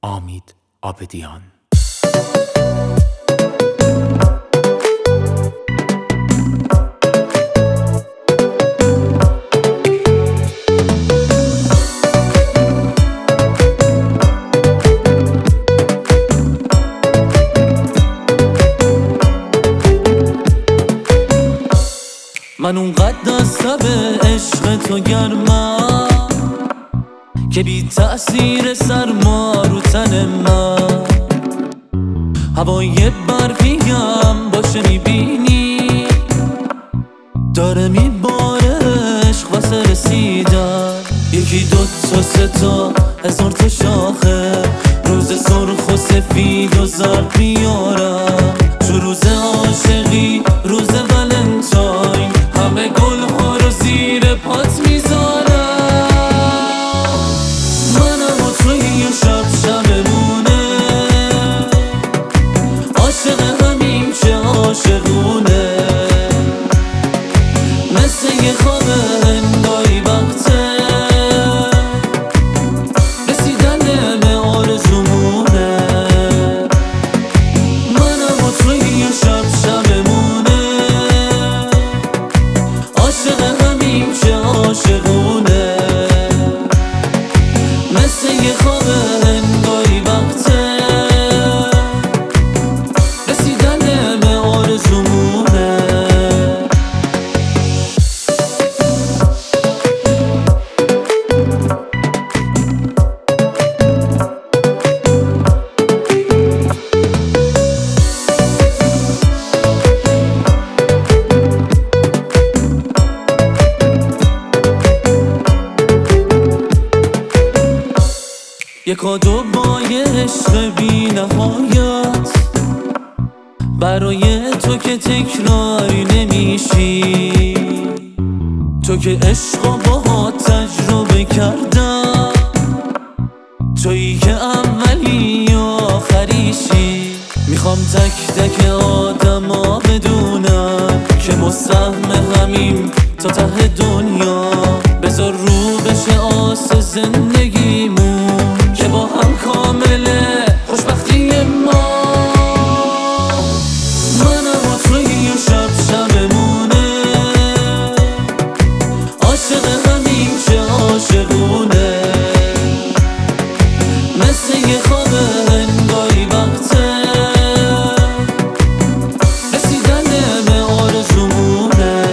امید عابدیان. من اونقدر از تب عشق تو گرمم که بی تأثیر سرما رو تن من هوای برفیم باشه میبینی داره میباره عشق واسه رسیدن. یکی دو تا سه تا هزار تا شاخه روز سرخ و سفید و زرد میارم تو روز عاشقی روز ولنتاین همه گل ها رو زیر پات میذارم. منم و توی شب شبمونه عاشق همیم که عاشقونه مثل یه خواب هنگایی وقته رسیدن به آرزومونه. منم و توی شب شبمونه عاشق همیم که عاشقونه مثل یه خواب هنگایی وقته رسیدن به آرزومونه. یک و دو با یه عشق بی نهایت برای تو که تکراری نمیشی تو که عشق با تجربه کردم تویی که اولی و آخریشی. میخوام تک تک آدم ها بدونم که مسهم همیم تا ته دنیا بذار رو بشه آس زندگیمون که با هم کامله خوشبختی ما. منم و توی شب شبمونه عاشق همیم که عاشقونه مثل یه خواب هنگایی وقته رسیدن به آرزومونه.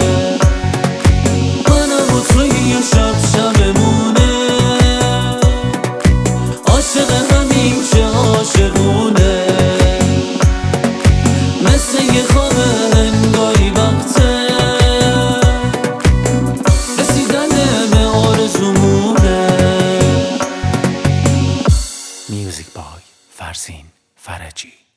منم و توی شب شبمونه عاشق همیم که عاشقونه مثل یه خواب هنگایی وقته رسیدن به آرزومونه. میوزیک بای فرزین فرجی.